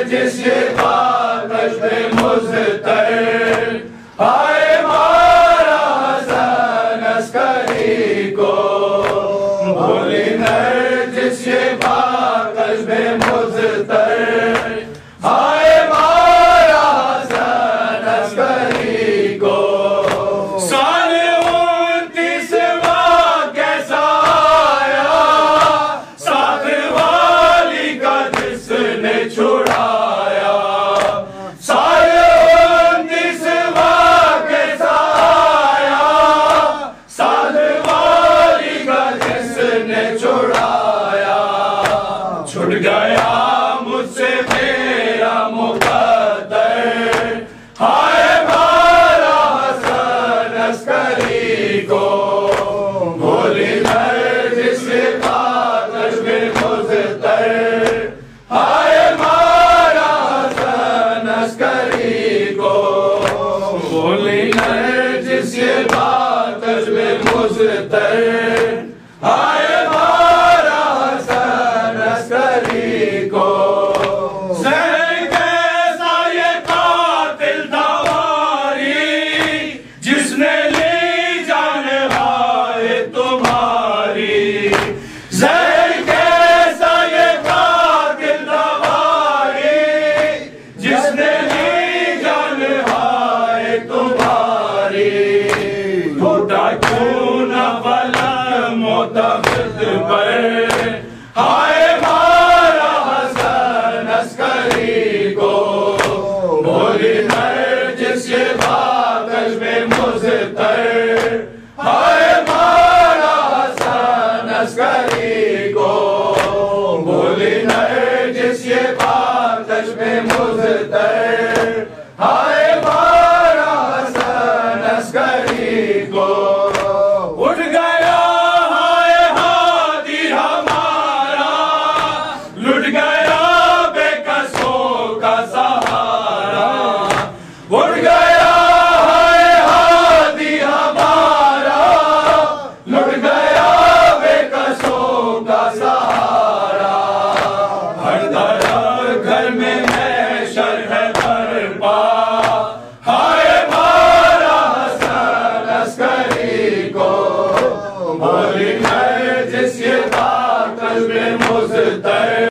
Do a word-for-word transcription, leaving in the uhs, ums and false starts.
जिस बाकश पे मुज़तर हाय मारा हसन अस्करी को भोली नर जिस बाकश पे मुज़तर हाय मारा हसन अस्करी को साल उनतीसवा कैसा आया साथ वाली का जिसने छुड़ाया साल उनतीसवा कैसा आया साथ वाली का जिसने छुड़ाया छुट गया मुझसे मेरा मुक़द्दर हाय मारा हसन अस्करी को भोली नर जिस बाकश पे मुज़तर हाय मारा हसन अस्करी को भोली नर जिस बाकश पे मुज़तर हाय मारा हसन अस्करी को जिसने ली जान हाय तुम्हारी ज़हर कैसा ये कातिल दवारी जिसने ली जान हाय तुम्हारी टूटा क्यों न फलक मोतबिद पर हाय मारा हसन अस्करी को भोली नर जिस बाकश पे मुज़तर हाय मारा हसन अस्करी को भोली नर जिस बाकश पे मुज़तर हाय मारा हसन अस्करी को उठ गया हाय हादी हमारा लुट गया बेकसों का सहारा उठ गया हाय हादी हमारा लुट गया बेकसों का सहारा हर तरफ घर में महशर है बरपा हाय मारा हसन अस्करी को भोली नर जिस बाकश पे मुज़तर